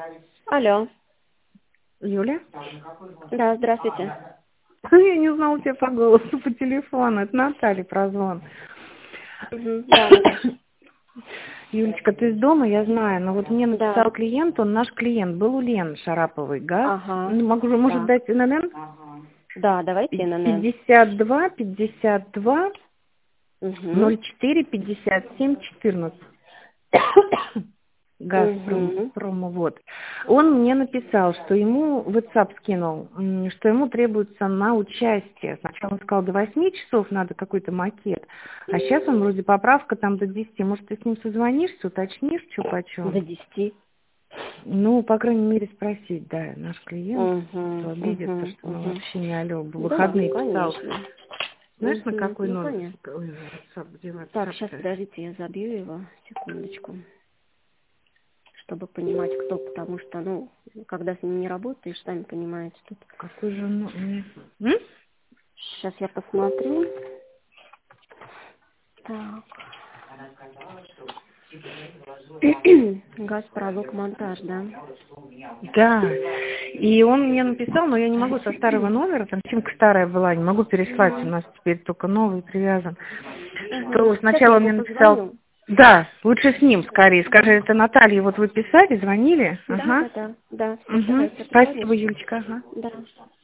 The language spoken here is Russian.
Алло. Юля? Да, здравствуйте. Я не узнала тебя по голосу, по телефону. Это Наталья прозвон. Да, Наташа. Юлечка, ты из дома, я знаю, но вот мне Да. написал клиент, он наш клиент, был у Лены Шараповой, ГАЗ. Ага. Ну, могу, может Так. дать ННН? Да, давайте ННН. 52 Угу. 04 57 14. Угу. Газпромовод. Он мне написал, что ему в WhatsApp скинул, что ему требуется на участие. Сначала он сказал, до 8 часов надо какой-то макет, а сейчас он вроде поправка там до 10. Может, ты с ним созвонишься, уточнишь, что почем? До 10. Ну, по крайней мере, спросить, да, наш клиент, то обидится, Угу. что мы вообще не алло. В Да, выходные писал. конечно. Знаешь, на какой Ну, номер? понятно. Ой, WhatsApp, где Так, WhatsApp? сейчас, подождите, я забью его. Секундочку. Чтобы понимать, кто, потому что, ну, когда с ним не работаешь, сами понимаете, тут. Какой же он? Сейчас я посмотрю. Так. Газпролог монтаж, да? Да. И он мне написал, но я не могу со старого номера, там симка старая была, не могу переслать, у нас теперь только новый привязан. Что Сейчас я сначала он ему мне написал, позвоню. да, лучше с ним скорее. Скажи, это Наталья, вот вы писали, звонили? Да, Ага. да, да. Да, все, Угу. давайте, я позвоню Спасибо, сейчас. Юлечка. Ага. Да.